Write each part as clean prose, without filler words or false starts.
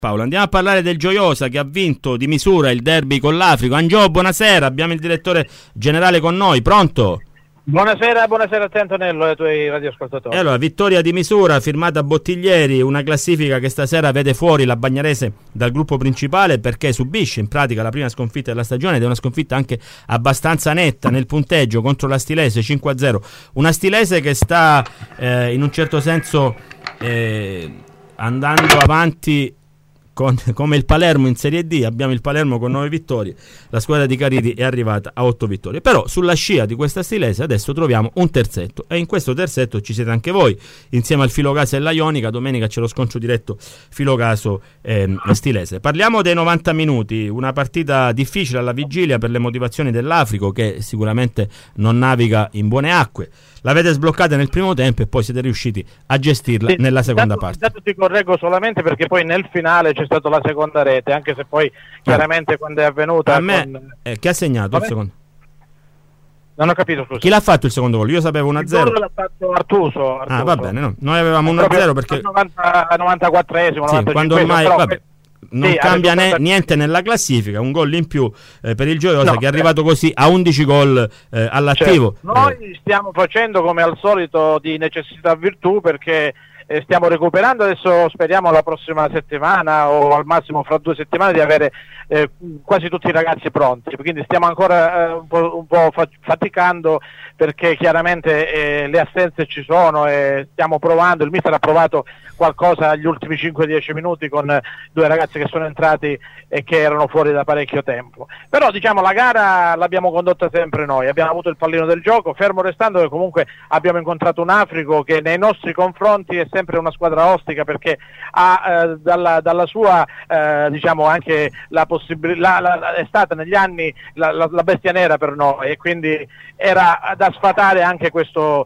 Paolo, andiamo a parlare del Gioiosa che ha vinto di misura il derby con l'Africo. Angio, buonasera, abbiamo il direttore generale con noi, pronto? Buonasera a te Antonello e ai tuoi radioascoltatori. E allora, vittoria di misura firmata Bottiglieri, una classifica che stasera vede fuori la Bagnarese dal gruppo principale perché subisce in pratica la prima sconfitta della stagione ed è una sconfitta anche abbastanza netta nel punteggio contro la Stilese 5-0. Una Stilese che sta in un certo senso andando avanti come il Palermo in Serie D. Abbiamo il Palermo con 9 vittorie, la squadra di Caridi è arrivata a 8 vittorie, però sulla scia di questa Stilese adesso troviamo un terzetto e in questo terzetto ci siete anche voi insieme al Filocaso e la Ionica. Domenica c'è lo scontro diretto Filocaso Stilese. Parliamo dei 90 minuti, una partita difficile alla vigilia per le motivazioni dell'Africo che sicuramente non naviga in buone acque. L'avete sbloccata nel primo tempo e poi siete riusciti a gestirla nella seconda parte. Intanto ti correggo solamente perché poi nel finale c'è stata la seconda rete, anche se poi chiaramente quando è avvenuta... A me, chi ha segnato il secondo? Non ho capito, scusa. Chi l'ha fatto il secondo gol? Io sapevo 1-0. Il gol l'ha fatto Artuso. Ah, va bene, no. Noi avevamo 1-0 perché... Al 94esimo, sì, 95esimo, quando ormai... però... Vabbè. Non cambia niente nella classifica, un gol in più per il Gioiosa che è arrivato così a 11 gol all'attivo. Noi stiamo facendo come al solito di necessità virtù perché stiamo recuperando, adesso speriamo la prossima settimana o al massimo fra 2 settimane di avere quasi tutti i ragazzi pronti, quindi stiamo ancora un po' faticando perché chiaramente le assenze ci sono e stiamo provando, il mister ha provato qualcosa agli ultimi 5-10 minuti con 2 ragazzi che sono entrati e che erano fuori da parecchio tempo, però diciamo la gara l'abbiamo condotta sempre noi, abbiamo avuto il pallino del gioco, fermo restando che comunque abbiamo incontrato un Africo che nei nostri confronti è sempre una squadra ostica perché ha dalla sua diciamo anche la possibilità, è stata negli anni la bestia nera per noi e quindi era da sfatare anche questo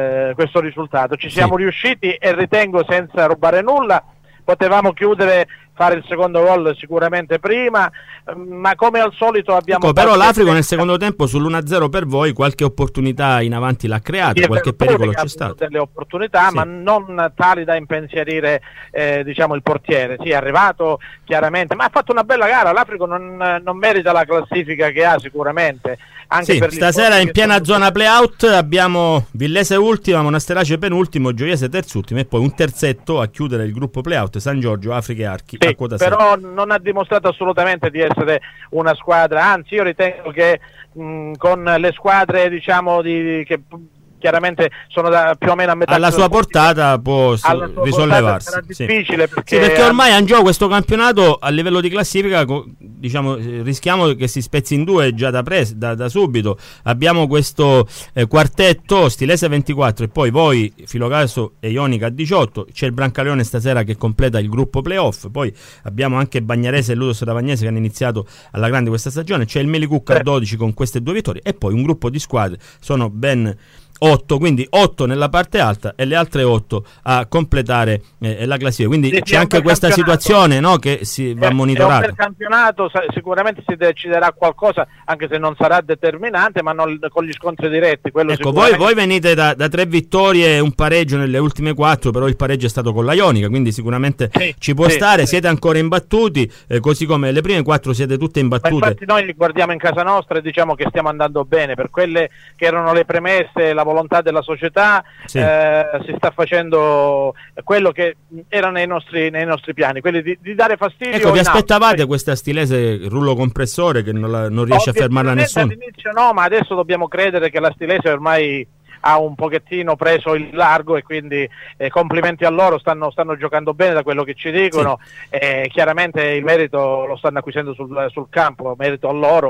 risultato. Ci siamo riusciti e ritengo senza rubare nulla. Potevamo chiudere, fare il secondo gol sicuramente prima, ma come al solito abbiamo... però l'Africo nel secondo tempo sull'1-0 per voi qualche opportunità in avanti l'ha creata, qualche pericolo c'è stato. Delle opportunità, ma non tali da impensierire diciamo il portiere. Sì, è arrivato chiaramente, ma ha fatto una bella gara. L'Africo non merita la classifica che ha sicuramente. Anche per stasera in piena zona play-out abbiamo Villese ultima, Monasterace penultimo, Gioiese terzultimo e poi un terzetto a chiudere il gruppo play-out, San Giorgio, Africa e Archi. Sì, però non ha dimostrato assolutamente di essere una squadra, anzi io ritengo che con le squadre diciamo che chiaramente sono più o meno a metà alla sua portata può risollevarsi. Sarà difficile perché... perché ormai Angio questo campionato a livello di classifica diciamo rischiamo che si spezzi in due già da subito. Abbiamo questo quartetto Stilese 24 e poi voi Filocaso e Ionica 18, c'è il Brancaleone stasera che completa il gruppo playoff, poi abbiamo anche Bagnarese e Ludos Ravagnese che hanno iniziato alla grande questa stagione, c'è il Melicucca a 12 con queste 2 vittorie e poi un gruppo di squadre, sono ben 8, quindi 8 nella parte alta e le altre 8 a completare la classifica, quindi c'è anche questa situazione, no, che si va monitorata. Per campionato sicuramente si deciderà qualcosa, anche se non sarà determinante, ma non con gli scontri diretti. Ecco, voi venite da 3 vittorie e un pareggio nelle ultime 4, però il pareggio è stato con la Ionica, quindi sicuramente ci può stare, siete ancora imbattuti, così come le prime 4 siete tutte imbattute. Ma infatti noi guardiamo in casa nostra e diciamo che stiamo andando bene, per quelle che erano le premesse, la volontà della società, si sta facendo quello che era nei nostri piani, quelli di dare fastidio. Ecco, vi aspettavate questa Stilese rullo compressore che non riesce a fermarla nessuno? All'inizio no, ma adesso dobbiamo credere che la Stilese ormai ha un pochettino preso il largo e quindi complimenti a loro, stanno giocando bene da quello che ci dicono, chiaramente il merito lo stanno acquisendo sul campo, merito a loro.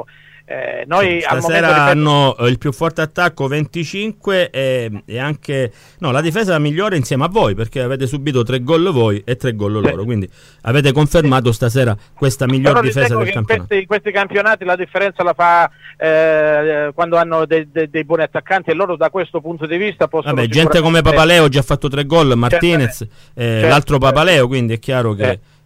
Noi stasera hanno il più forte attacco 25 e anche la difesa migliore insieme a voi perché avete subito 3 gol voi e 3 gol loro, quindi avete confermato stasera questa miglior difesa del campionato. In questi campionati la differenza la fa quando hanno dei buoni attaccanti e loro da questo punto di vista possono gente come Papaleo già ha fatto 3 gol, Martinez l'altro Papaleo, quindi è chiaro che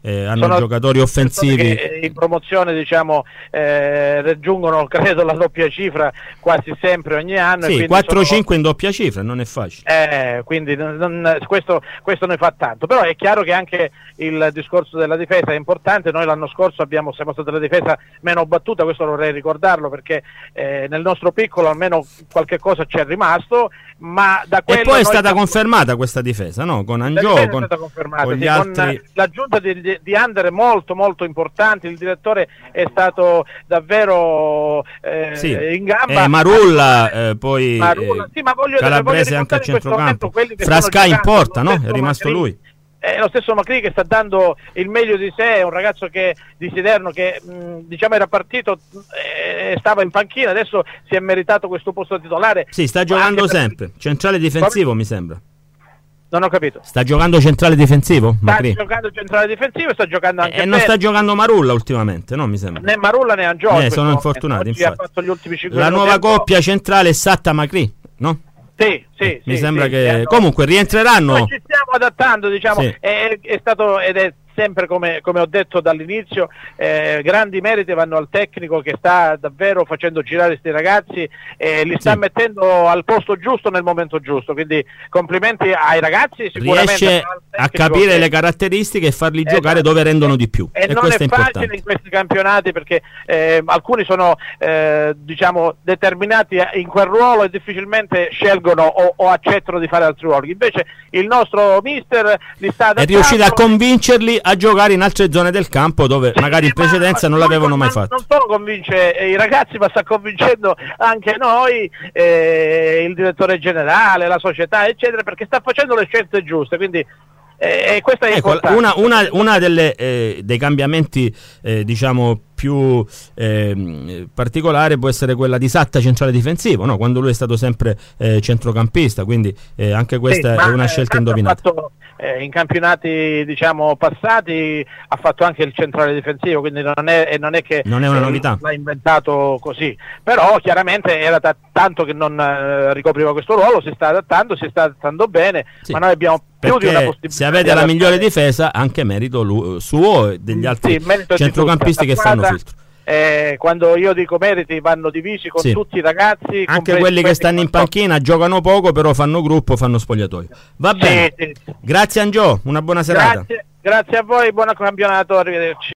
hanno giocatori offensivi che in promozione, diciamo, raggiungono, credo, la doppia cifra quasi sempre ogni anno. Sì, 4-5 in doppia cifra, non è facile. Quindi questo ne fa tanto, però è chiaro che anche il discorso della difesa è importante. Noi l'anno scorso siamo stati la difesa meno battuta, questo vorrei ricordarlo, perché nel nostro piccolo almeno qualche cosa c'è rimasto, ma da quello e poi è stata confermata questa difesa, no? Con Angiò, con gli altri... con l'aggiunta di Under molto molto importante. Il direttore è stato davvero in gamba. Marulla, poi sì, ma Calabrese anche a centrocampo, Frasca in porta, no? È rimasto lui. Lo stesso Macri che sta dando il meglio di sé, è un ragazzo di Siderno che diciamo era partito, stava in panchina, adesso si è meritato questo posto titolare. Sì, sta giocando sempre, centrale difensivo mi sembra. Non ho capito. Sta giocando centrale difensivo? Macri? Sta giocando centrale difensivo, sta giocando anche e non sta giocando Marulla ultimamente, no? Mi sembra. Né Marulla né Angiò. Sono infortunati, infatti. Ha fatto gli ultimi 5 la nuova coppia centrale è Satta-Macri, no? Sì, mi sembra che comunque rientreranno. Noi ci stiamo adattando, diciamo, sì. È stato ed è sempre come ho detto dall'inizio, grandi meriti vanno al tecnico che sta davvero facendo girare questi ragazzi e li sta mettendo al posto giusto nel momento giusto, quindi complimenti ai ragazzi. Sicuramente riesce a capire le caratteristiche e farli giocare dove rendono di più, e non questo è facile importante in questi campionati, perché alcuni sono diciamo determinati in quel ruolo e difficilmente scelgono o accettano di fare altri ruoli. Invece il nostro mister li sta adattando, è riuscito a convincerli a giocare in altre zone del campo dove magari in precedenza non l'avevano mai fatto. Non solo convince i ragazzi, ma sta convincendo anche noi, il direttore generale, la società, eccetera, perché sta facendo le scelte giuste, quindi questa è importante. Una dei cambiamenti diciamo più particolare può essere quella di Satta centrale difensivo, no? Quando lui è stato sempre centrocampista, quindi anche questa è una scelta indovinata. In campionati diciamo passati ha fatto anche il centrale difensivo, quindi non è che non è una novità, l'ha inventato così, però chiaramente era tanto che non ricopriva questo ruolo, si sta adattando bene, sì. Ma noi abbiamo più di una possibilità. Se avete la migliore difesa, anche merito suo e degli altri centrocampisti che fanno filtro. Quando io dico meriti vanno divisi con tutti i ragazzi, anche quelli che stanno in panchina, giocano poco però fanno gruppo, fanno spogliatoio. Va bene, grazie Angiò, una buona serata. Grazie a voi, buon campionato, arrivederci.